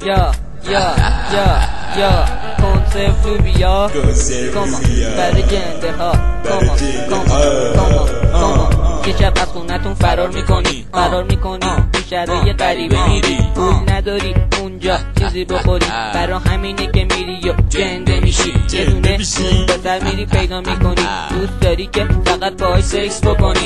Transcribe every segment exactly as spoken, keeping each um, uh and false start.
یا یا یا یا کنسرت لوبیا کاما برای جنده ها کاما کاما کاما کاما یه شب از خونتون فرار میکنی فرار میکنی تو شهرهای غریبه میری پول نداری اونجا چیزی بخوری برا همینه که میری و جنده میشی یه دونه پسر میری پیدا میکنی دوست داری که فقط باهاش سکس بکنی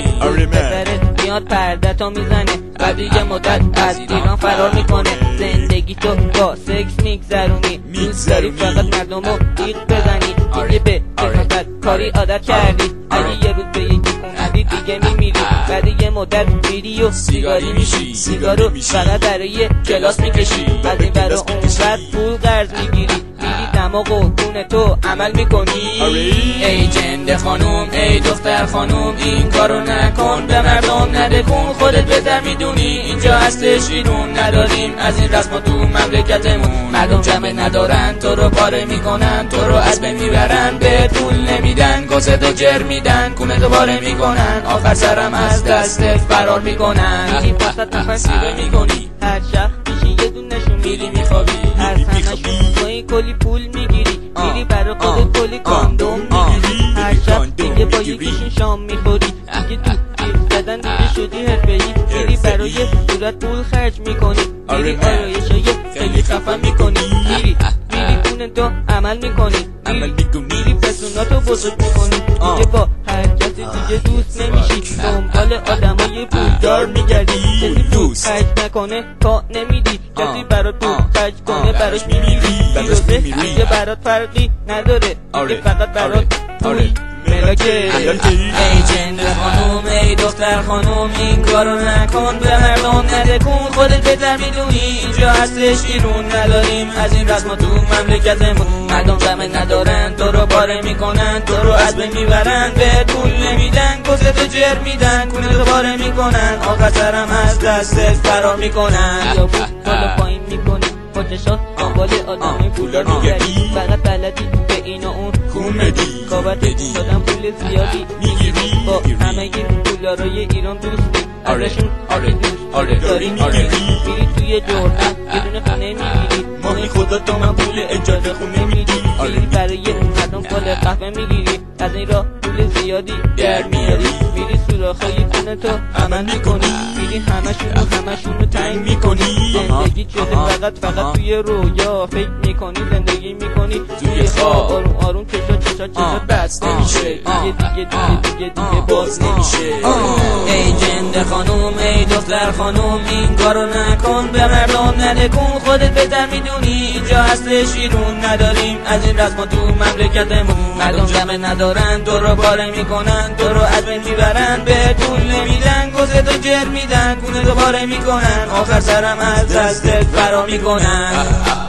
پسرت میاد پرده تا میزنه بعد یه مدت از ایران فرار میکنه زندگی تو با سکس میگذرونی دوست داری فقط مردم رو ایق بزنی دیگه به فقط کاری عادت کردی اگه یه روز به یکی خوندی دیگه میمیری بعد یه مدت میری و سیگاری میشی سیگارو فقط برای کلاس میکشی از این برا اون ور پول قرض میگیری میری دماغ و خون تو عمل میکنی ای جنده خانوم ای دختر خانوم این کارو نکن به مردم ندکن خودت بهتر میدونی اینجا هستش ایرون نداریم از این رسم تو مملکتمون مردم جمع ندارن تو رو پاره میکنن تو رو از بین میبرن به پول نمیدن گسه تو جر میدن کونه تو پاره میکنن آخر سرم از دستت فرار میکنن میری پاست نفسیره میکنی هر شب میشی یه دونشون میری میخوابی از همشون توی کلی پول میگیری میری برای خودت کلی کاندوم میگیری هر شب دیگه با یکیشون شام میخوری دیگه تو گیر زدن دیگه شدی حرفه‌ای میری برای صورت پول خرج میکنی میری آرایشای خیلی خفن میکنی میری میری خونه تو عمل میکنی میری پسوناتو بزرگ میکنی دیگه با هر کسی دیگه دوست نمیشی دنبال آدمای پولدار میگردی کسی پول خرج نکنه پا نمیدی کسی برات پول خرج کنه براش میمیری بیروزه دیگه برات فرقی نداره دیگه فقط برات پول ملاکه ای جنده خانوم ای دختر خانوم این کارو نکن به مردم ندکن خودت بهتر میدونی اینجا هستش ایرون نداریم از این رسم تو مملکتمون مردم جمع ندارن تو رو پاره میکنن تو رو از بین میبرن به پول نمیدن گسه تو جر میدن کونه تو پاره میکنن آخر سرم از دستت فرار میکنن یا بود بالا پایین میکنی خوششا دنبال آدمی پولدار میگردی فقط بلدی به این و اون خون بدی کابت دادم پول زیادی میگیری با همه پولدارای ایران دوستی ازشون دوست داری میگیری میری توی جردن یه دونه خونه میگیری ماهی خدا تو من پول اجاره خونه میگیری میری برای مردم کال قهوه میگیری از این راه پول زیادی در میاری میری سوراخای خونه تو عمل میکنی میری همشون رو همشون رو تعیین میکنی زندگی شده فقط فقط توی رویا فکر میکنی زندگی میکنی توی خواب آروم آروم چشا چشا چشا بس نمیشه دیگه دیگه دیگه دیگه دیگه باز نمیشه ای جنده خانوم ای دختر خانوم این کارو نکن به مردم ندکن خودت بهتر میدونی اینجا هستش ایرون نداریم از این رسم تو مملکتمون مردم جمع ندارن تو رو پاره میکنن تو رو از بین میبرن به پول نمیدن گسه تو جر میدن کونه تو پاره میکنن آخر سرم از دستت فرار میکنن